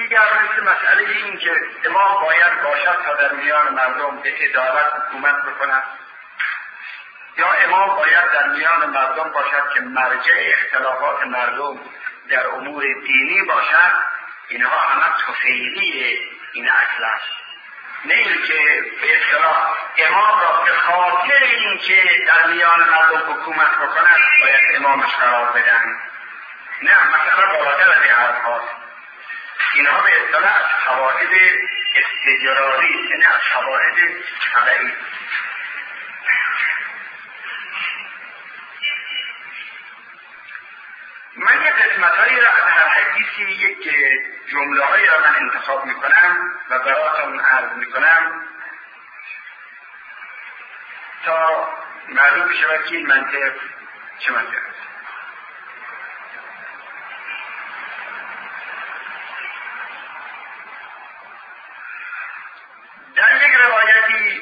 دیگر مثل مسئله این که امام باید باشد تا در میان مردم به عدالت حکومت بکند، یا امام باید در میان مردم باشد که مرجع اختلافات مردم در امور دینی باشد، اینها همه تفیلی این اصل است. نه اینکه به اصطلاح امام را به خاطر اینکه در میان مردم حکومت بکند باید امامش قرار بدن. نه، مثلا بالاتر از این حرف هاست. اینها به اصطلاح از قواعد استجراری، یعنی از قواعد طبعی. من یک قسمت‌هایی را از هر حدیثی یک جمله‌هایی را من انتخاب می‌کنم و براتون عرض می‌کنم تا معلوم شود که این منطق چه منطق است. در یک روایتی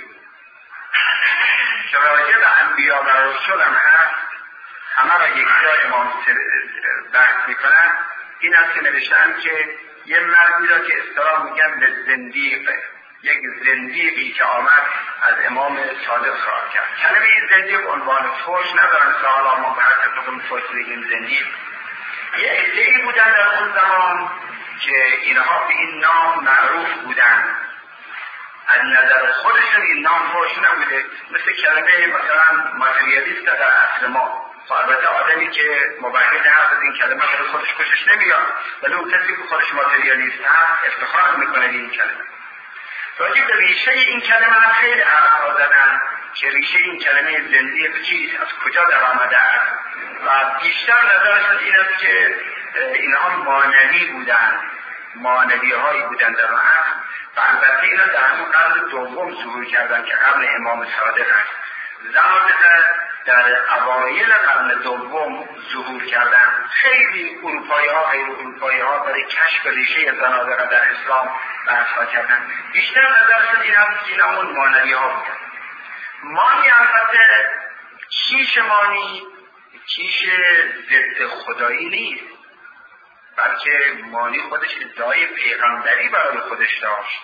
که راجع به انبیا و رسول هم هست، همه را یک جای امام بحث میکنن، این است که نوشتن که یه مردی را که اصطلاح میگن به زندیق، یک زندیقی که آمد از امام صادق سوال کرد. کلمه زندیق عنوان فحش ندارن که حالا ما به هر کتابم فحش بگیم زندیق. یه عده‌ای بودن در اون زمان که اینها به این نام معروف بودن. از نظر خودشون این نام فحش نبوده، مثل کلمه مثلا ماتریالیست در عصر ما. البته آدمی که مبحث حرف از این کلمه خود خودش خوشش نمیاد، ولی اون کسی که خودش ماتریالیست هست افتخار میکنه به این کلمه. راجع به ریشه این کلمه هم خیلی حرفا زدن که ریشه این کلمه زندیق چیست، از کجا در آمده است، و بیشتر نظرشون این است که اینها مانوی بودن، مانوی هایی بودن در آن عصر، و البته اینا در همون قرن دوم ظهور کردن که قبل امام صادق است. زمان در اوایل قرن دوم ظهور کردن. خیلی اروپایی ها غیر اروپایی ها برای کشف ریشه زنادقه در اسلام بحث کردن. بیشتر نظرشون این هم که اینا اون مانوی ها بودن. مانی البته کیش مانی کیش ضد خدایی نیست، بلکه مانی خودش ادعای پیغمبری برای خودش داشت.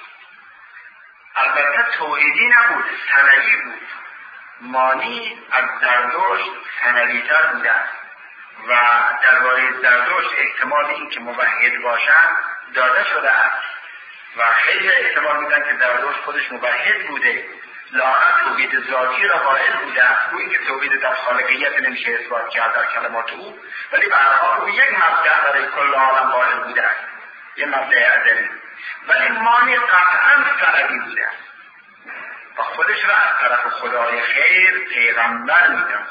البته توحیدی نبود، ثنوی بود. مانی از زردشت ثنوی‌تر بوده و درباره زردشت احتمال این که موحد باشن داده شده است و خیلی احتمال میدن که زردشت خودش موحد بوده، لااقل توحید ذاتی را قائل بوده است. گویی که توحید در خالقیت نمیشه اثبات کرد در کلمات او، ولی به هر حال او یک مبدأ برای کل عالم قائل بوده است، یک مبدأ ازلی. ولی مانی قطعا ثنوی بوده است و خودش را از طرف خدای خیر پیغمبر میدن.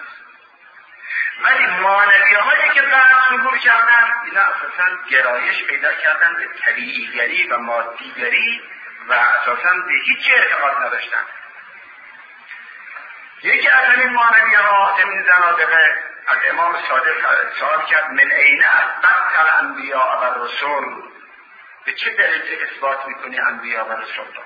ولی مانوی هایی که بعد ظهور کردن اینا اساسا گرایش پیدا کردن به طبیعیگری و مادیگری و اساسا به هیچ اعتقاد نداشتن. یکی از این مانوی ها این زنادقه از امام صادق سوال کرد من عین اثبت الانبیاء و رسول، به چه درجه اثبات میکنی انبیاء و رسول را؟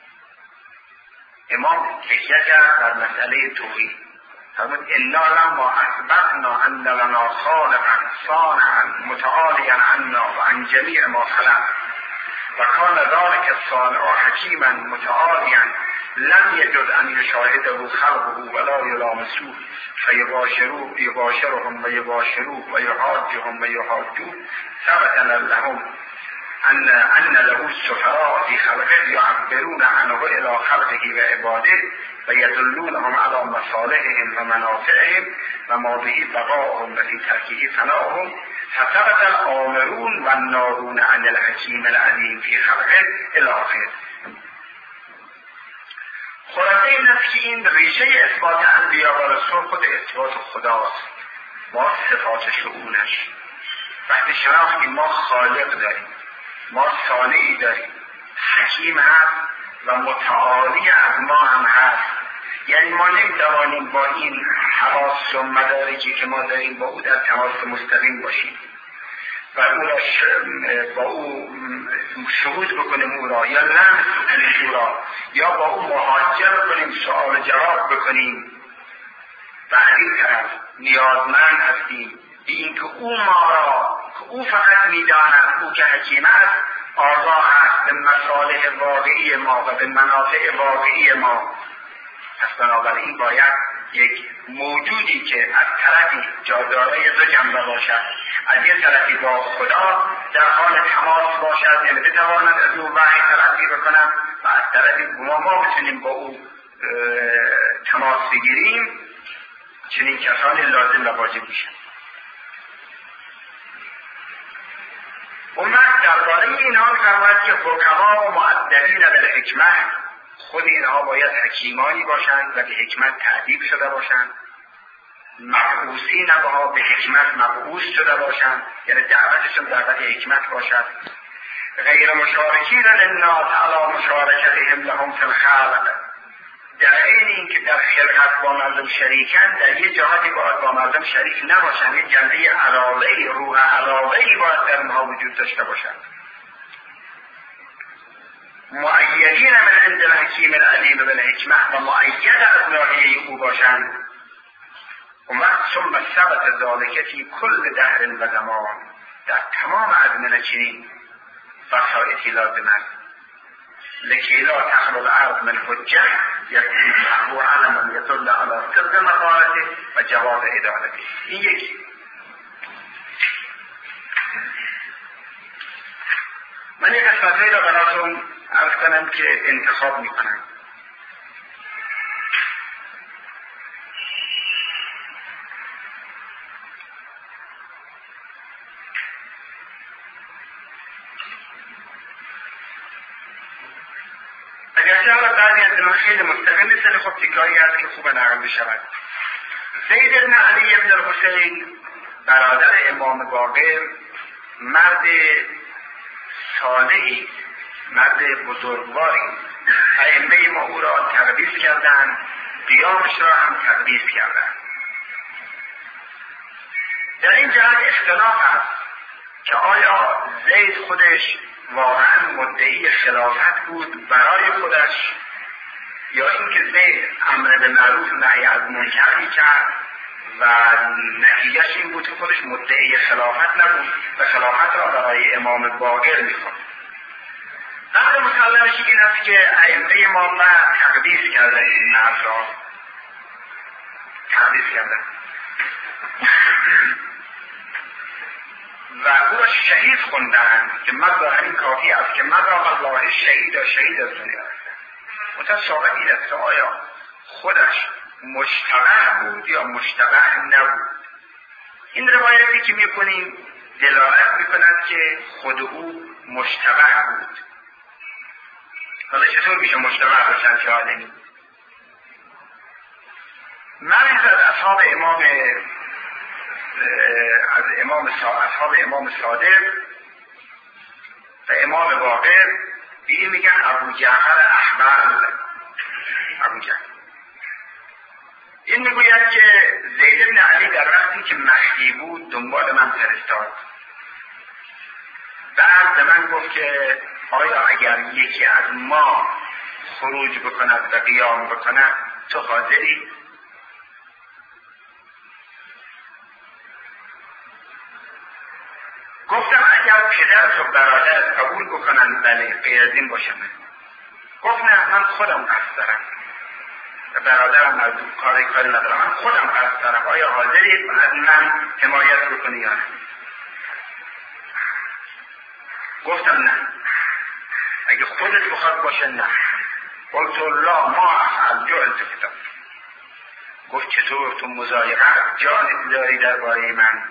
امام تکیه کرد در مسئله توحید. فرمود انا لما اثبتنا ان لنا خالقا صانعا متعالیا عنا و عن جمیع ما خلق و کان ذلک الصانع حکیما متعالیا لم یجد ان یشاهده خلقه ولا یلامسوه فیباشرهم و یباشروه و یحاجهم و یحاجوه ثبت لهم ان له السفراء في خلقه يعبرون عنه الى خلقه و عباده و يدلونهم على مصالحهم و منافعهم و ما به بقاءهم و في ترکه فناهم فثبت الآمرون و الناهون عن الحکیم العلیم في خلقه الى آخر. خلاصه این است که این ریشه اثبات انبیا و رسول خود اثبات خداست، ما صفات شؤونش. وقتی شناختیم ما خالق داریم، ما صانعی داریم، حکیم هست و متعالی از ما هم هست. یعنی ما نمیتوانیم با این حواس و مدارکی که ما داریم با او در تماس مستقیم باشیم و او را با او شهود بکنیم او را، یا لمس بکنیم او را، یا با او محاجه بکنیم، سوال جواب بکنیم. و از این طرف نیازمند هستیم به این که او ما را، که او فقط میداند او که حکیم است، آگاه هست به مصالح واقعی ما و به منافع واقعی ما. پس بنابراین باید یک موجودی که از طرفی جادارای دو جنبه باشد، از یک طرفی با خدا در حال تماس باشد، یعنی بتواند از او وحی تلقی بکنم و از طرفی ما بتونیم با او تماس بگیریم، چنین کسانی لازم و واجب میشن. امت درباره اینها می‌فرماید که حکما و مؤدبین بالحکمه، خود اینها باید حکیمانی باشند و به حکمت تعدیب شده باشند، مبعوثین بها به حکمت مبعوث شده باشند، یعنی دعوتشون دعوت حکمت باشد. غیر مشارکین للناس علی مشارکتهم لهم فی الخلق، در عین اینکه در خلقت با مردم شریکند، در یه جهاتی باید با مردم شریک نباشند، یه جنبه علاوه‌ای، روح علاوه‌ای باید در اونها وجود داشته باشند. مؤیدین من عند الحکیم العلیم بالحکمه، و مؤید از ناحیه او باشند. و ثم ثبت ذلک فی کل دهر و زمان، در تمام ازمنه چنین بساطی لازم است. لکی لا تخلو الارض من حجه یکون نحو علم یدل علی صدق مقالته و جواب ادالته. این یکی. من یک قسمتهایی را براتون عرض کنم که انتخاب میکنم. اگرچه حالا بعضی از اینها خیلی مستقل نیست، خب تیکایی هست که خوب نقل بشود. زید بن علی بن الحسین برادر امام باقر مرد صالحی، مرد بزرگواری، ائمه ما او را تقدیس کردند، قیامش را هم تقدیس کردند. در این جهت اختلاف است که آیا زید خودش واقعا مدعی خلافت بود برای خودش، یا اینکه زید امر به معروف و نهی از منکر میکرد و نتیجهش این بود که خودش مدعی خلافت نبود و خلافت را برای امام باقر میخواست. قبل مسلمش این است که ائمه ما بعد تقدیس کردن این مرد را، تقدیس کردن و او را شهید خوندن که مبدا همین کافی است که مبدا الله شهید و شهید از دنیا رفتن. متساوی این است که آیا خودش مشتبه بود یا مشتبه نبود. این روایتی که میکنیم دلالت میکند که خود او مشتبه بود. حالا چطور میشه مشتبه باشن که آدمی؟ مریض از اصحاب امام صادق و امام باقر به این میگن ابو جعفر احمر. ابو جعفر این میگوید که زید بن علی در وقتی که مخفی بود دنبال من فرستاد. بعد به من گفت که آیا اگر یکی از ما خروج بکند و قیام بکند تو حاضری؟ گفتم اگر پدر و برادر قبول بکنن بله، غیر از این باشم. گفت نه، من خودم قصد دارم و برادرم از کاری ندارم، من خودم قصد دارم. آیا حاضرید از من حمایت بکنی یا نه؟ گفتم نه، اگه خودت بخواد باشه نه. قلت لا ما افعل جعلت کتاب. گفت چطور تو مضایقت جانت داری درباره من؟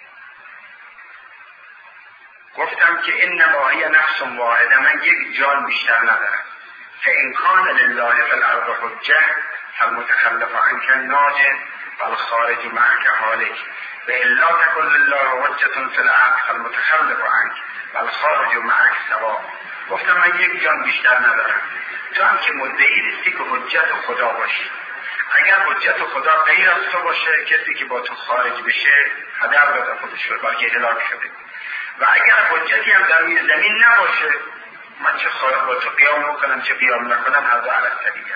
گفتم که انما هی نفس واحده، من یک جان بیشتر ندارم. فان کان لله فی الارض حجه فالمتخلف عنک ناجح والخارج معك هالک و الا تکن لله حجة فی الارض فالمتخلف عنک والخارج معك سواء. گفتم من یک جان بیشتر ندارم. تو هم که مدعی نیستی که حجت خدا باشی. اگر حجت خدا غیر از تو باشه، کسی که با تو خارج بشه هدر داده خودش رو، بلکه هلاک شده. و اگر حجتی هم در روی زمین نباشه، من چه خواهد با تو قیام بکنم چه قیام نکنم، هر دو علی الطریقه.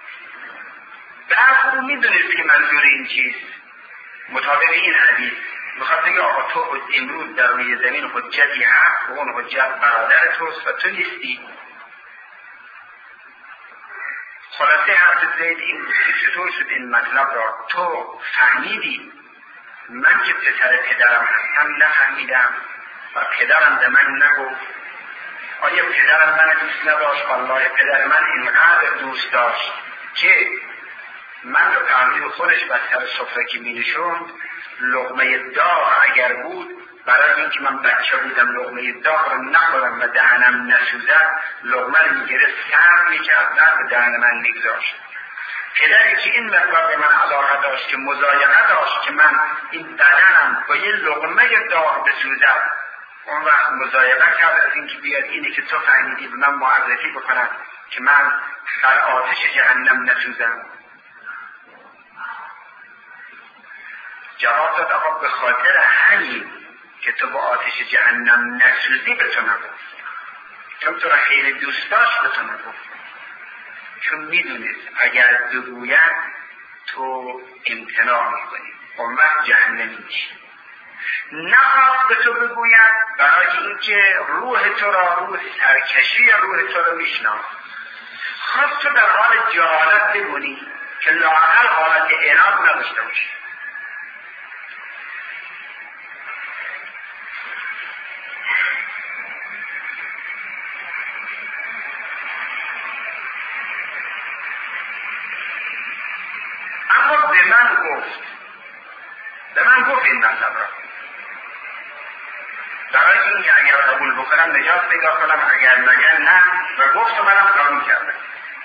در خوب میدونید که منظور این چیست مطابق این حدیث. میخواد بگه آقا تو امروز در روی زمین حجتی هست و اون حجت برادر توست و تو نیستی. خلاصه حرف زید این بود که چطور شد این مطلب را تو فهمیدی، من که پسر پدرم هستم نفهمیدم و پدرم به من نگفت. آیا پدرم من دوست نداشت؟ والله پدر من اینقدر دوست داشت که من رو تعمیر خودش بستر سفره که می نشوند، لقمه داغ اگر بود برای اینکه من بچه بودم لقمه داغ رو نخورم و دهنم نسوزد، لقمه رو می گرفت سرد می کرد به دهن من می گذاشت. پدری که این مقدار به من علاقه داشت که مضایقه داشت که من این بدنم با یه لقمه داغ بسوزد، اون وقت مضایقه کرد از اینکه بیاد اینه که تو فهمیدی به من معرفی بکنم که من در آتش جهنم نسوزم. جواب داد آقا به خاطر همین که تو با آتش جهنم نسوزی به تو نگفت، چون تو را خیلی دوست داشت به تو نگفت، چون میدونست اگر بگوید تو امتناع میکنی اون وقت جهنمی میشی. نخواست به تو بگوید برای اینکه روح تو را، روح سرکشی روح تو را میشناخت. خواست تو در حال جهالت بمونی که لااقل حالت عناد نداشته باشی. اما به من گفت این مطلب را برای اینکه اگر قبول بکنم نجات پیدا کنم، اگر نگه نه، و گفت و منم قبول کردم.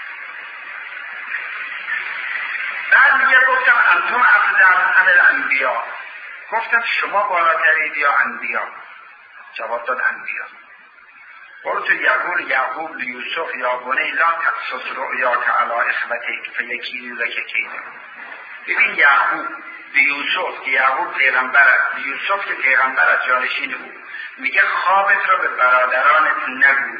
بعد میگه گفتم انتم افضل عن الانبیا، گفتم شما بالاترید یا انبیا؟ جواب داد انبیا. قلت یعقوب لیوسف یا بنی لا تقصص رؤیاک علی اخوتک فیکیدوا لک کیدا. ببین یعقوب به یوسف که یعقوب پیغمبر است، یوسف که پیغمبر است جانشین او، میگه خوابت را به برادرانت نگو.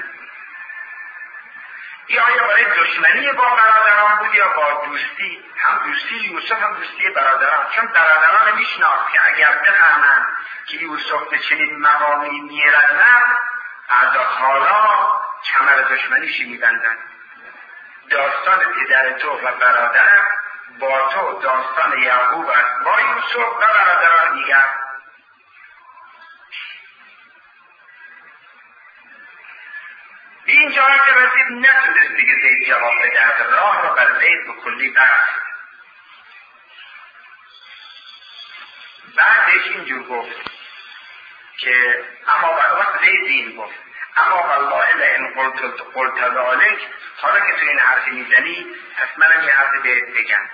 این آیا برای دشمنی با برادران بود یا با دوستی؟ هم دوستی یوسف هم دوستی برادران، چون برادران میشناخت که اگر بفهمند که یوسف به چنین مقامی میرسد اعدا خالا کمر دشمنیشی میبندند. داستان پدر تو و برادر با تو داستان یعقوب است با یوسف و برادران دیگر. این جایی که رسید نتونست دیگه زید جواب بده، راه را بر زید به کلی بست. بعدش اینجور گفت که اما وقت زید دین گفت اما والله لئن قلت ذلک، حالا که تو این حرفی میزنی پس منم یه حرفی بهت بگم.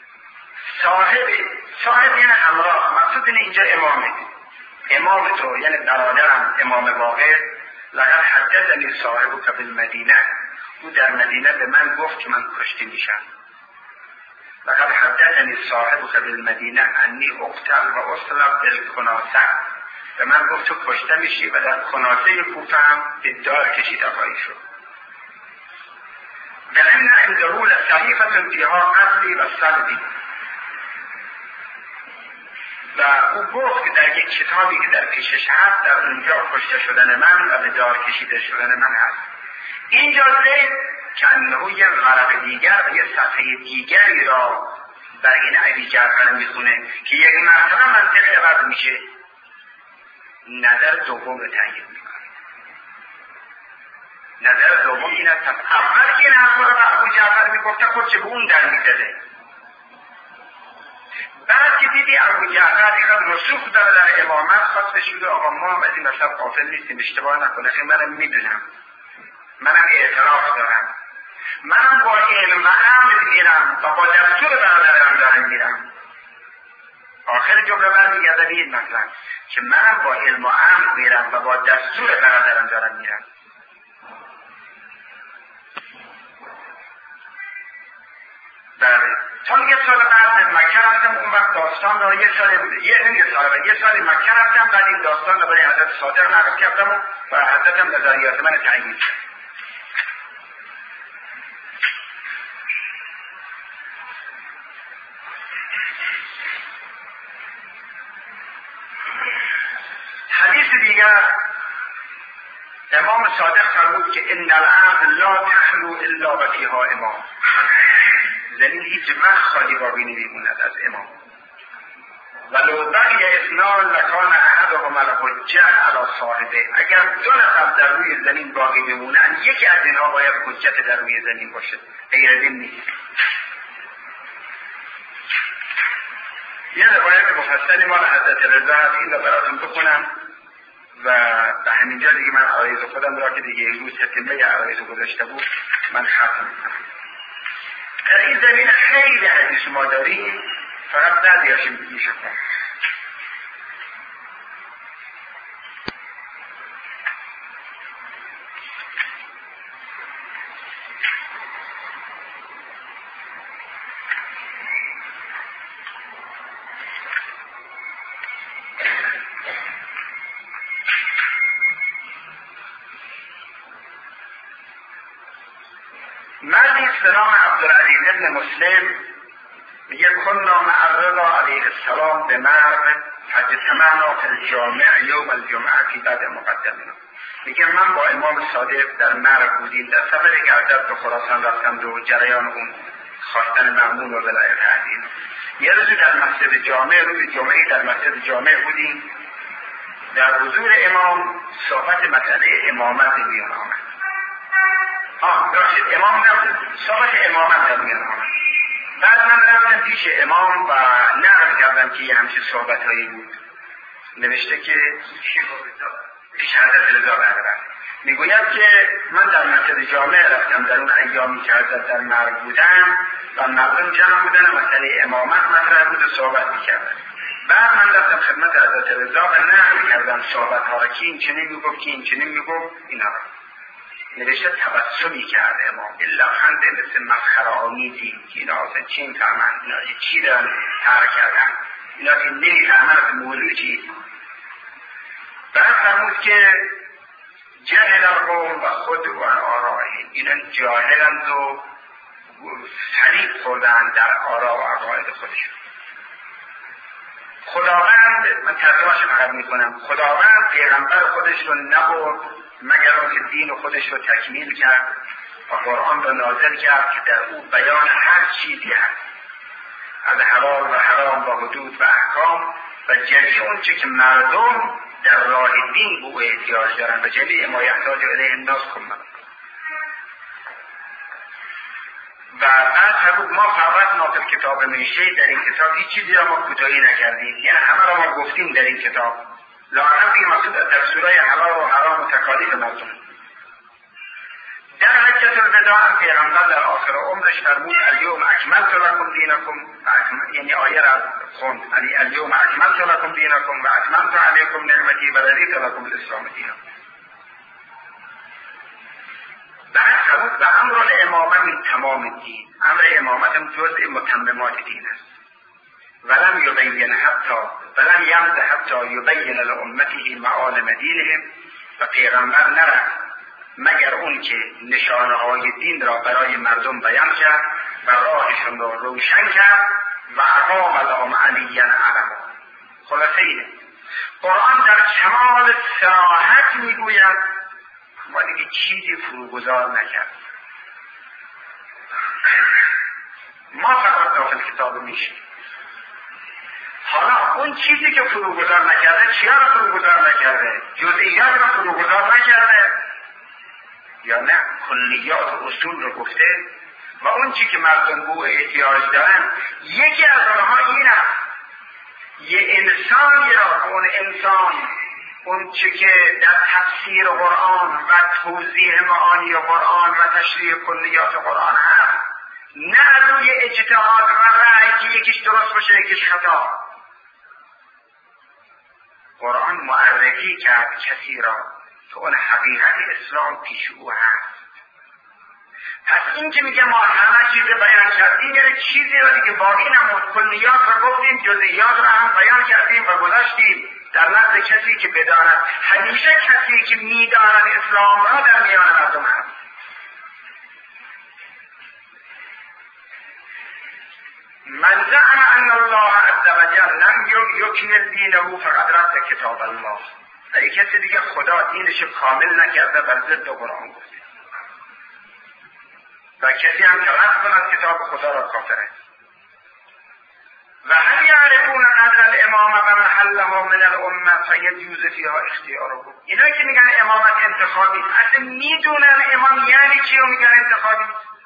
صاحب یعنی همراه، مقصود اینجا امام تو یعنی برادرم امام واقع. لقد حدثنی صاحبک بالمدینه، او در مدینه به من گفت که من کشته میشم. لقد حدثنی صاحبک بالمدینه انی اقتل و اصلب بالکناسه، به من گفت تو کشته میشی و در کناسه کوفه هم به دار کشیده خواهی شد. ولن عنده لصحیفة فیها قتلی و صلبی، و او گفت که در یک کتابی که در پیشش هست در اونجا کشته شدن من و به دار کشیده شدن من هست. اینجا زید که انه یه غرب دیگر و یه صفحه دیگری را بر این ابی جعفر میخونه که یک مرتبه منطق عوض میشه، نظر دوم رو تأیید میکنه. نظر دوم این است اول که این حرف رو به ابو جعفر میگفته خودش به اون در میزده، بعد که دیدی ابو جعفر اینقدر رسوخ داره در امامت، خواست بشوده آقا ما هم از این مطلب غافل نیستیم، اشتباه نکنه، خیلی منم میدونم، منم اعتراف دارم، منم با علم و امر میرم و با دستور برادرم دارم میرم. آخر جمله برمیگرده به این مطلب که منم با علم و امر میرم و با دستور برادرم دارم میرم. بله، چون یه سال بعد مکه رفتم، اون وقت داستان را یه سال مکه رفتم، بعد این داستان را برای حضرت صادق نقل کردم و حضرت هم نظریات من تعیین کرد. دیگر امام صادق فرمود که ان الارض لا تخلو الا و فیها امام. زمین هیچ وقت خالی باقی نمیموند از امام. ولو بقی اثنان لکان احدهما الحجة علی صاحبه. اگر دو نفر در روی زمین باقی بمونن یکی از اینها باید حجت در روی زمین باشه، غیر از این نیست. یه روایت مفصلی مال حضرت رضا هست، این رو براتون بخونم و به همینجا دیگه من عرایض خودم را که دیگه روز تتمه عرایض گذاشته بود من ختم میکنم. در این زمین خیلی حدیث ما داریم، فقط بعضی‌هاش میشه کنم. مردی به نام عبدالعزیز ابن مسلم میگه کنا مع الرضا علیه السلام به مرد فاجتمعنا فی الجامع یوم الجمعه فی بعد مقدمنا. میگه من با امام صادق در مرد بودیم، در سفری که از به خراسان رفتم و جریان اون خواستن مأمون و ولایت عزیز. یه روزی در مسجد جامع، روز جمعه در مسجد جامع بودیم، در حضور امام صحبت مسئله امامت میان آمد. داشتید امام نبود، صحبت امامت در میان آمد. بعد من رفتم پیش امام و نقل کردم که یه همچین صحبت هایی بود. نوشته که پیش حضرت رضا برادر میگوید که من در مسجد جامع رفتم در اون ایامی که حضرت در مرگ بودم و مردم جمع بودن و مسئله امامت مطرح بود و صحبت میکردن. بعد من رفتم خدمت حضرت رضا و نقل کردم صحبت ها را که این چنین میگفت که این چنین میگفت اینا را. نوشته تبسمی کرده امام، الا خنده مثل مسخره آمیزی که اینا اصلا چی میفهمند، اینا چی دارن تر کردن، اینا که نمیفهمند از موضوع چی. بعد فرمود که جهل القوم و خود و آرائهم، اینا جاهلند و فریب خوردن در آرا و عقاید خودشون. خداوند، من ترجمه‌اش فقط میکنم، خداوند پیغمبر خودش رو نبرد مگر آنکه دین خودش رو تکمیل کرد و قرآن رو نازل کرد که در او بیان هر چیزی هست، از حلال و حرام و حدود و احکام و جمیع اون چه که مردم در راه دین به او احتیاج دارن و جمیع ما یحتاج الیه الناس کلا. و بعد فرمود ما فرضنا فی کتاب من شیء، در این کتاب هیچ چیزی را ما کوتاهی نکردیم، یعنی همه را ما گفتیم در این کتاب. لااقل این مقصود در سوره حلال و حرام و تکالیف مردم. در حجة الوداع پیغمبر در آخر عمرش فرمود الیوم اکملت لکم دینکم، یعنی آیه را خوند، الیوم اکملت لکم دینکم و اتممت علیکم نعمتی و رضیت لکم الاسلام دینا. بعد فرمود و امر الامامه من تمام الدین، امر امامت جزء متممات دین است. ولم یبین حتی یبین لامته معالم دینهم، و پیغمبر نرفت مگر اون که نشانه های دین را برای مردم بیان کرد و راهشون را روشن کرد و اقام لهم علیا علما. خلاصه اینه قرآن در کمال صراحت میگوید ما دیگه چیزی فروگذار نکرد. ما فقط داخل کتاب میشه. حالا اون چیزی که فروگذار نکرده چیا را فروگذار نکرده؟ جزئیات را فروگذار نکرده یا نه کلیات و اصول رو گفته و اون چی که مردم به احتیاج دارن. یکی از آنها این است یه انسانی را، اون انسان اون چی که در تفسیر قرآن و توضیح معانی قرآن و تشریح کلیات قرآن هست، نه از روی اجتهاد و رأی که یکیش درست باشه یکیش خطا. قرآن معرفی کرد کسی را که اون حقیقت اسلام پیش او هست. پس این که میگه ما همه چیز بیان کردیم، یعنی چیزی را دیگه باقی نمود، کلیات را گفتیم، جزئیات را هم بیان کردیم و گذاشتیم در نزد کسی که بداند. همیشه کسی که میداند اسلام را در میان مردم هست. من زعم ان الله عز وجل لم یکمل دینه فقد رد کتاب الله. و یک کسی دیگه خدا دینش کامل نکرده بر ضد قرآن گفته و کسی هم که رد کند کتاب خدا را کافره. و هل یعرفون قدر الامامه و محلها من الامه فیجوز فیها اختیاره. اینا که میگن امامت انتخابی اصلا میدونن امام یعنی چی رو میگن انتخابی؟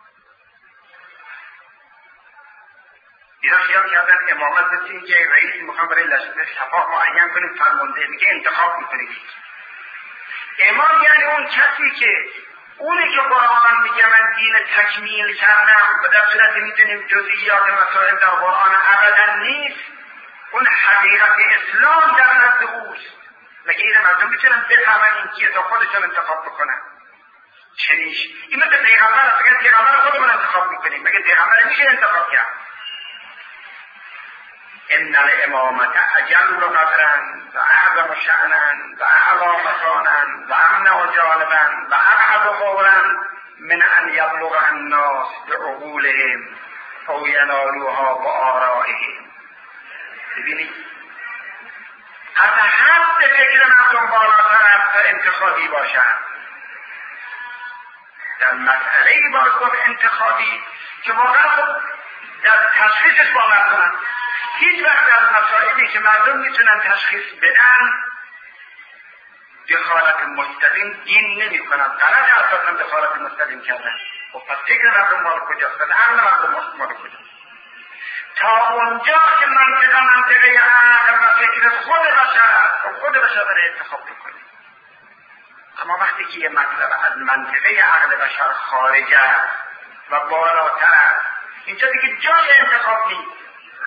اینا خیال کردن امامت مثل این که رئیسی میخوام برای لشکر شفاق معین کنیم فرمانده میگه انتخاب میکنیم. امام یعنی اون کسی که اونی که قرآن میگه من دین تکمیل کردم و در صورت میدونیم جزئیات مسائل در قرآن ابدا نیست، اون حقیقت اسلام در نزد اوست. مگه این مردم میتونن بفهمن این کیه تا خودشون انتخاب بکنن؟ چنیش این مثل پیغمبر است. اگر پیغمبر خودمون انتخاب میکنیم مگه پیغمبر میشه انتخاب کرد؟ ان الامامت اجل قدرا و اعظم شأنا و اعلی مکانا و امن جانبا و ابعد قولا من ان یبلغ الناس بعقولهم او ینالوها بآرائهم. ببینید از حد فکر مردم بالاتر از انتخابی باشد. در مسئله باز گفت انتخابی که واقعا در تشخیصش باور کنند. هیچ وقت در مسائلی که مردم میتونن تشخیص بدن دخالت مستقیم دین نمی کنند. غلط اساسا دخالت مستقیم کردن. خب پس فکر مردم مال کجاست؟ عقل مردم مال کجاست؟ تا اونجا که منطقه عقل و فکر خود بشر برای انتخاب بکنه. اما وقتی که یه مطلب از منطقه عقل بشر خارج است و بالاتر است، اینجا دیگه جای انتخاب نیست.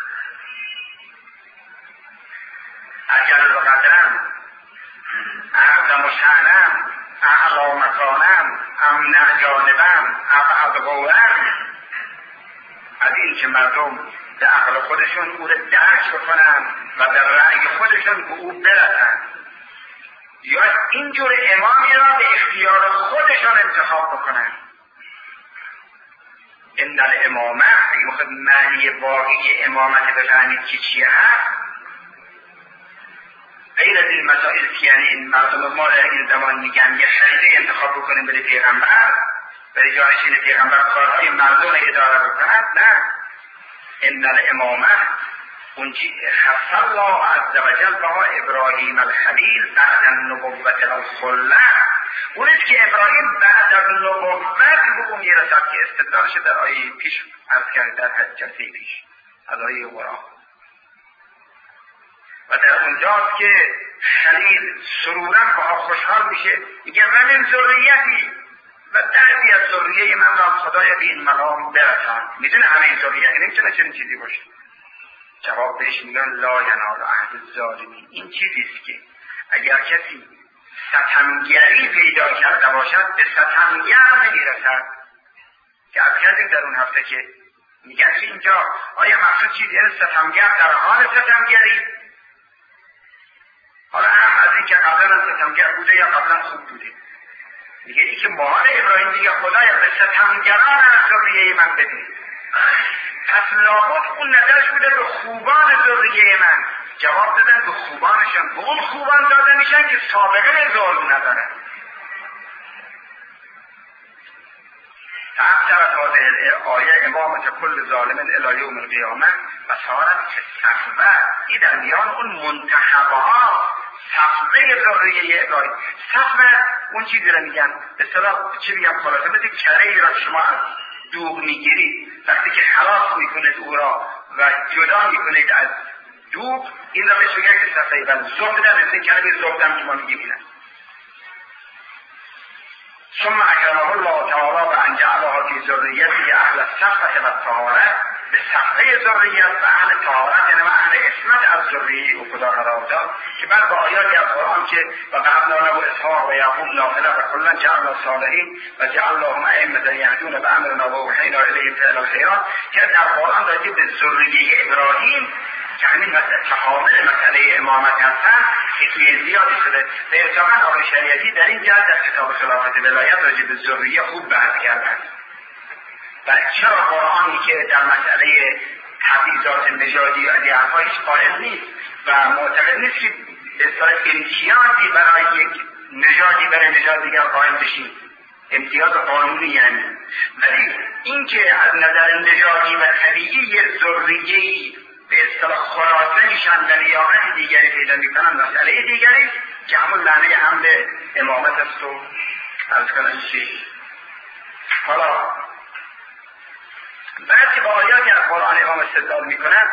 اجل و قدرم، اعظم شأنم، اعلی مکانم، امن جانبم، ابعد قولم. از این که مردم به عقل خودشون او را درک بکنن و به رأی خودشون به او برسن، یا اینجور امامی را به اختیار خودشون انتخاب بکنن. ان الامامه اگه بخواد معنی واقعی امامت بفهمید که چیه هست، غیر از این مسائل که یعنی این مردم ما در این زمان میگن یه خلیفه انتخاب بکنیم برای پیغمبر، برای جانشین پیغمبر کارهای مردم اداره بکنند، نه. ان الامامه اونچه خص الله عز وجل بها ابراهیم الخلیل بعد النبوت الخله، اونیست که ابراهیم بعد از نبوت به اون میرسد که استدلالش در آیه پیش عرض کرد، در حجته پیش از آیه قرآن. و در اونجاست که خلیل سرورا با خوشحال میشه، میگه من ذریتی و دربی از ذریه من را خدای به این مقام برسان. میدونه همه این ذریه نمیتونه چنین چیزی باشه. جواب بهش میگن لا ینال عهد الظالمین. این چیزیست که اگر کسی ستمگری پیدا کرده باشد به ستمگر نمیرسد. که از کردیم در اون هفته که میگن که اینجا آیا مقصود چیزی یعنی ستمگر در حال ستمگری؟ حالا هم از این که قبلا ستمگر بوده یا قبلا خوب بوده. میگه ای که مال ابراهیم دیگه خدایا به ستمگران از ذریه من بدین. پس لابد اون نظرش بوده به خوبان ذریه من. جواب دادن به خوبانشان. به اون خوبان داده میشن که سابقه ظلم ندارن. فاکثرت هذه آیه امامت کل ظالم الی یوم القیامه و صارت صفوه. این در میان اون منتخبها صفوه ذریه ابراهیم. صفوه اون چیزی را میگن به اصطلاح چی میگم خلاصه مثل کره‌ای را شما از دوغ میگیرید، وقتی که خلاص میکنید او را و جدا میکنید از دوغ، این را بهش میگن که صفوه. و زهدن مثل کلمه زهدن که ما میگیم. ثم اکرمه الله تعالی و ان جعلها فی ذریته اهل الصفوة و الطهارة. به صفحه ذریت و اهل طهارت یعنی و اهل عصمت از ذریه او خدا قرار داد. که بعد با آیاتی از قرآن که و وهبنا له اسحاق و یعقوب نافله و کلا جعلنا صالحین و جعلناهم ائمة یهدون بامرنا و اوحینا الیهم فعل الخیرات، که در قرآن راجع به ذریه ابراهیم که همین تحامل مسئله امامت هستن که زیادی شده. و اتفاقا آقای شریعتی در این جهت در کتاب خلافت ولایت راجع به ذریه خوب بحث کردن. و چرا قرآنی که در مسئله تبعیضات نژادی و دیگرهایش قائل نیست و معتقد نیست که اصلا امتیازی برای یک نژادی برای نژاد دیگر قائم بشیم، امتیاز قانونی یعنی. ولی اینکه از نظر نژادی و طبیعی یک ذریه‌ای به اصطلاح خلاصه میشن و لیاقت دیگری پیدا میکنن مسئله دیگری که همون لعنه هم به امامت است و عرض کنم چی. حالا بعد که با آیاتی از قرآن امام استدلال میکنن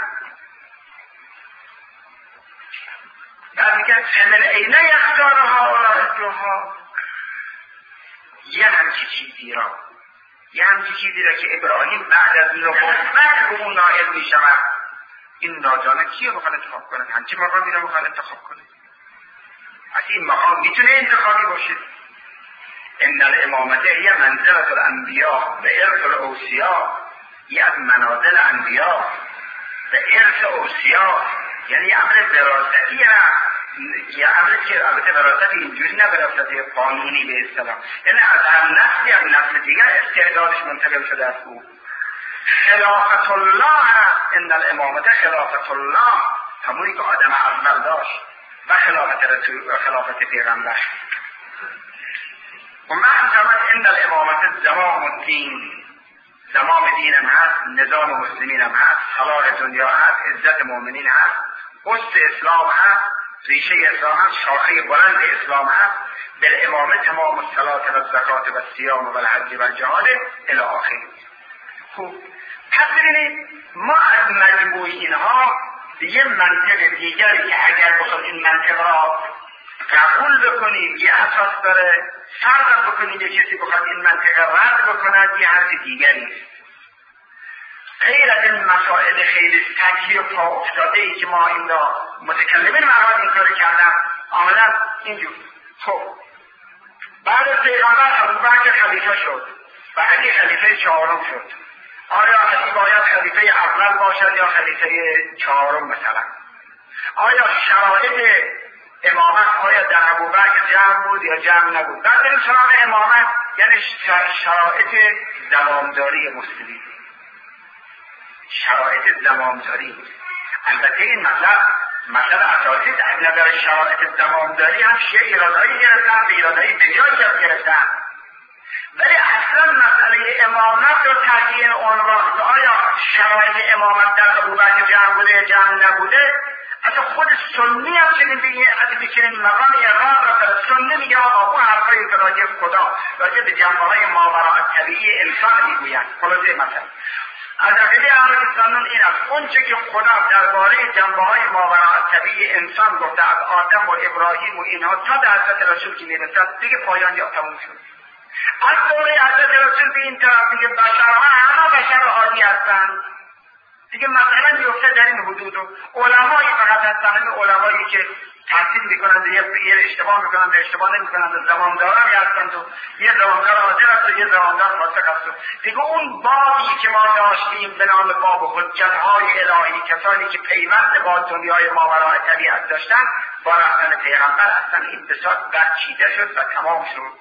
بعد میگن فمن اینه یختارها و رجوها، یه همچی چیزی را که ابراهیم بعد از نبوت به اون نائل میشود، این ناجانه کیه بخواد انتخاب کنه؟ همچی مقامی را بخواد انتخاب کنه؟ از این مقام میتونه انتخابی باشه؟ ان الامامته هی منزلة الانبیاء و ارث الاوصیاء، یه از منازل انبیاء و ارث اوصیاء، یعنی امر وراثتی هست، یه امر که البته وراثت اینجوری نه وراثت قانونی به اصطلاح، یعنی از هر نسلی از نسل دیگر استعدادش منتقل شده است. او خلافت الله هست، ان الامامته خلافت الله، همونی که آدم اول داشت و خلافت رسول و خلافت پیغمبر. و من زمان ان الامامته زمام الدین، زمام دین هم هست، نظام مسلمین هم هست، صلاح دنیا هست، عزت مؤمنین هست، اصل اسلام هست، ریشه اسلام هست، شاخه بلند اسلام هست، بالامامه تمام الصلاة و الزکات و الصیام و الحج و الجهاد الی آخر. خوب پس ببینید ما از مجموع اینها یه منطق دیگری که اگر بخواد این منطق را قبول بکنیم یه اساس داره، فرق بکنیم یه کسی بخواد این منطق رد بکند یه حرف دیگری. غیر از این مسائل خیلی سطحی و پا افتاده ای که ما این را متکلمین مراد این کار کردن آمدن اینجور. خب بعد از پیغمبر ابوبکر خلیفه شد و علی خلیفه چهارم شد. آیا علی باید خلیفه اول باشد یا خلیفه چهارم مثلا؟ آیا شرایط امامت آیا در ابوبکر جمع بود یا جمع نبود؟ بعد بریم سراغ امامت، یعنی شرایط زمامداری مسلمین، شرایط زمامداری. البته این مطلب اساسی از نظر شرایط زمامداری هم شیعه ایرادایی گرفتن، ایرادایی به جای گرفتن، ولی اصلا مسئله امامت رو تعیین عنوان، آیا شرایط امامت در ابوبکر جمع بوده یا جمع نبوده، اصلا خود سنی هم چنین بگه، از بکنین مقام اعراض را در سنی میگه آقا اون حرفایی که راجع خدا راجع به جنبه‌های ماوراء الطبیعی انسان میگویند. خلاصه مثلا از عقیده اهل سنت این است اونچه که خدا درباره جنبه‌های ماوراء الطبیعی انسان گفته از آدم و ابراهیم و اینها تا به حضرت رسول که میرسد دیگه پایان یا تموم شد. از دوره حضرت رسول به این طرف دیگه بشرها همه بشر عادی هستند دیگه، مثلا میفته در این حدود و علمایی فقط هستن، همین علمایی که تحصیل میکنند یه اشتباه میکنند و اشتباه نمیکنند، زمانداران هستند و یه زماندار حاضر است و یه زماندار فاسق است. دیگه اون بابی که ما داشتیم به نام باب حجت‌های الهی، کسانی که پیوند با دنیای ماوراء طبیعت داشتن، با رفتن پیغمبر اصلا این بساط برچیده شد و تمام شد.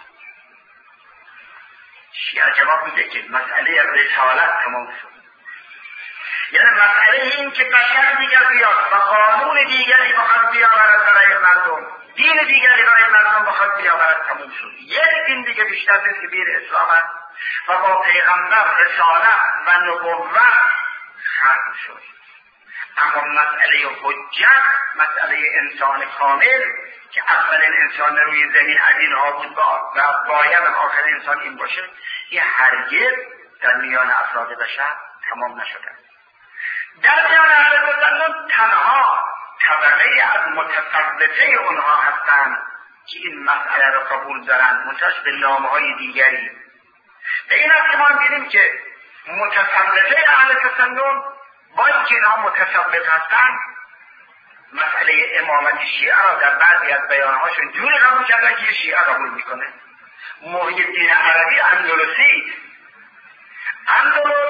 شیعه جواب میده که مسئله رسالت تمام شد، یعنی مسئله این که بشر دیگر بیاد و قانون دیگری بخواد بیاورد برای مردم، دین دیگری برای مردم بخواد بیاورد تموم شد. یک دین دیگه بیشتر از سبیل اسلام است و با پیغمبر رسالت و نبوت ختم شد. اما مسئله حجت، مسئله انسان کامل که اولین انسان روی زمین از اینها بود و باید آخر انسان این باشه، یه هرگز در میان افراد بشر تمام نشده. در میان اهل سنت تنها طبقه از متصوفه اونها هستند که این مسئله را قبول دارند، منتهاش به نامهای دیگری. به این است که ما می‌بینیم که متصوفه اهل سنت با اینکه اینها متصوف هستند، مسئله امامت شیعه را در بعضی از بیانهاشون جوری قبول کردن که شیعه قبول میکنه. محی الدین عربی اندلسی، اندلس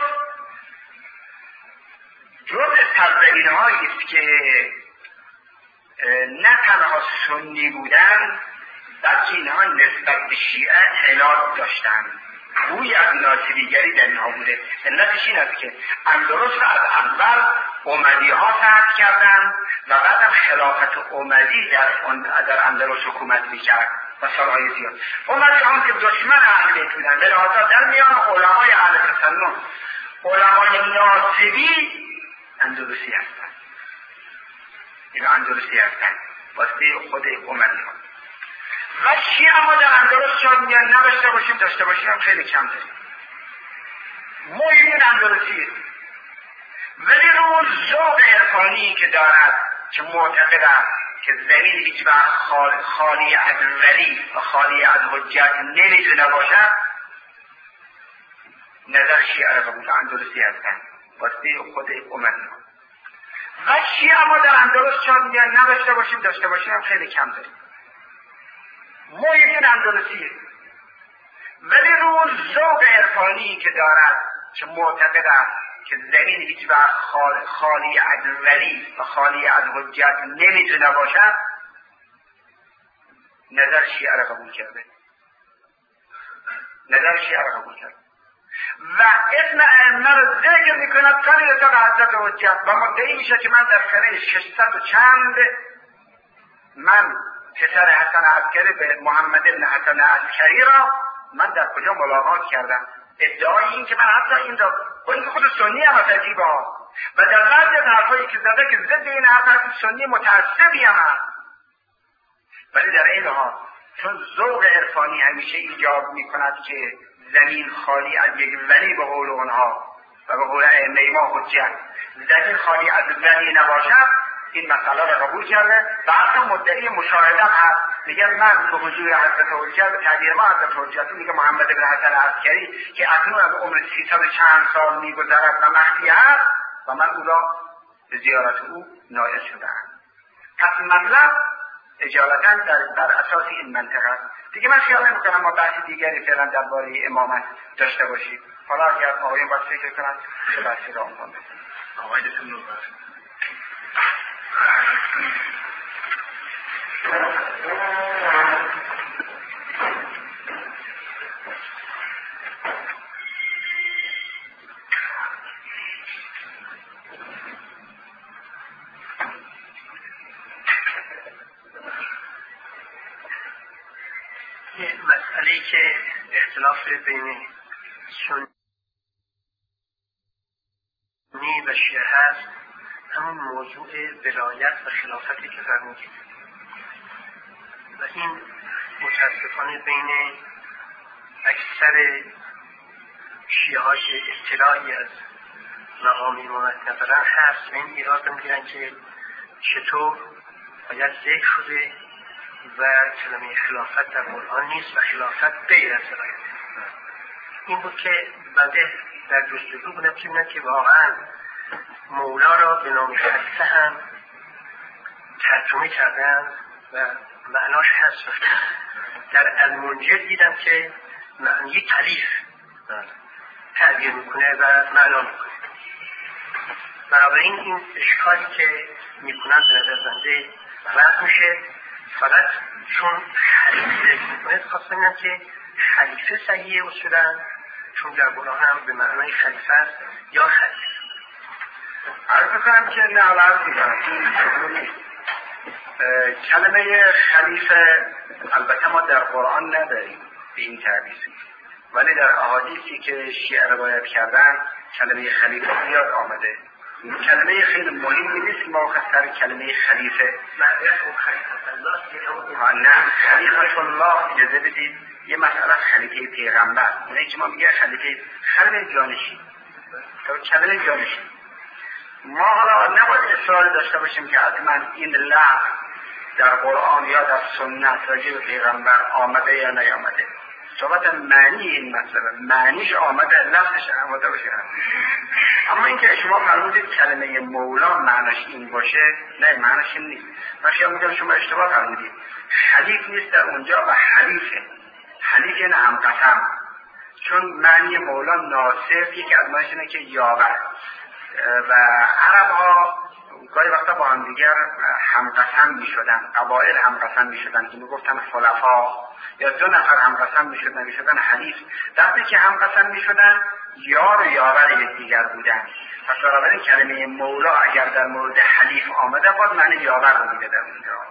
جز سرزمین‌هایی است که نه تنها سنی بودن بلکه اینها نسبت به شیعه خلاف داشتند. بوی از ناصریگری در اینها بوده. علتش این است که اندلس را از اول اموی ها فتح کردند و بعدم خلافت اموی در اندلس حکومت میکرد و سالهای زیاد. اموی ها که دشمن اهل بیت بودند، به لحاظ در میان علمای اهل تسنن علمای ناصری اندلسی هستند. اینا اندلسی هستند واسه خود اموی ها. و شیعه ما در اندلس شاید میگن نداشته باشیم، داشته باشیم هم خیلی کم داریم. محیدین اندلسیه، ولی اون ذوق عرفانی که دارد که معتقد است که زمین هیچ وقت خالی از ولی و خالی از حجت نمیتونه باشد، نظر شیعه را قبول اندلسی هستند واسه خود اموی ها. و شیعه ما در اندلس شاید میگن نداشته باشیم، داشته باشیم هم خیلی کم داریم. محیدین اندلسیه، ولی اون ذوق عرفانی که دارد که معتقد است که زمین هیچ وقت خالی از ولی و خالی از حجت نمیتونه باشد، نظر شیعه را قبول کرده. نظر شیعه را قبول کرده و اسم ائمه را ذکر میکند تا میرسه به حضرت حجت و مدعی میشه که من در سنه 600 و چند من پسر حسن عسکری به محمد بن حسن عسکری را من در کجا ملاقات کردم. ادعای این که من حتی این را با اینکه خود سنی هم عجیبه ها و در بعضی از حرفایی که زده که ضد این حرف سنی متعصبی هم هست، ولی در این حال چون ذوق عرفانی همیشه ایجاب میکند که زمین خالی از یک ولی به قول اونها و به قول ائمه ما حجت زمین خالی از ولی نباشد، این مسئله را قبول کرده و حتی مدعی مشاهده هست. میگه من به حضور حضرت حجت، تعبیر ما حضرت حجت میگه محمد بن حسن عسکری که اکنون از عمر 300 و چند سال میگذرد و مخفی هست و من او را به زیارت او نائل شدم. پس مطلب اجالتا در اساس این منطقه است. دیگه من خیال نمی‌کنم ما بحث دیگری فعلا درباره امامت داشته باشیم. حالا اگر آقایون باید فکر کنن چه بحثی را عنوان بکنیم. آقایتون رو یه مسئله‌ای که اختلاف بین سنی و شیعه هست همون موضوع ولایت و خلافتی که فرمودید و این متاسفانه بین اکثر شیعه ها که اطلاعی از مقام امامت ندارن هست و این ایراد میگیرن که چطور باید ذکر شده و کلمه خلافت در قرآن نیست و خلافت غیر از ولایت. این بود که بنده در جستجو بودم که ببینم که واقعا مولا را به نام خلیفه هم ترجمه کردن و معناش هست. در المنجد دیدم که معنی خلیف تعبیر میکنه و معنا میکنه. بنابراین این اشکالی که میکنن به نظر بنده رفع میشه. فقط چون خلیفه میکنه خواستم بگم که خلیفه صحیح اصولا چون در قرآن هم به معنای خلیفه است یا خلیفه. عرض کنم که نه عرض میکنم کلمه خلیفه البته ما در قرآن نداریم به این تعبیر، ولی در احادیثی که شیعه روایت کردن کلمه خلیفه زیاد آمده. کلمه خیلی مهمی نیست ما خسر کلمه خلیفه نه خلیفه الله اجازه بدید یه مسئله خلیفه پیغمبر اونه که ما میگه خلیفه جانشین کلمه جانشین. ما حالا نباید اصرار داشته باشیم که حتما این لفظ در قرآن یا در سنت راجع به پیغمبر آمده یا نیامده. صحبت معنی این مسئله معنیش آمده لفظش آمده باشه. اما اینکه شما فرمودید کلمه مولا معنیش این باشه، نه معنیش این نیست. من خیال میگم شما اشتباه فرمودید. حلیف نیست در اونجا و حلیفه. حلیف یعنی هم قسم، چون معنی مولا ناصر یکی از معنیش اینه که یاور و عرب ها گاهی وقتا با هم دیگر همقسم میشدن، قبایل همقسم میشدن که میگفتن خلفا، یا 2 نفر همقسم میشدن حلیف. وقتی که همقسم میشدن یار و یاور یکدیگر بودن. پس بنابراین کلمه مولا اگر در مورد حلیف آمده باز معنی یاور رو میده در اونجا.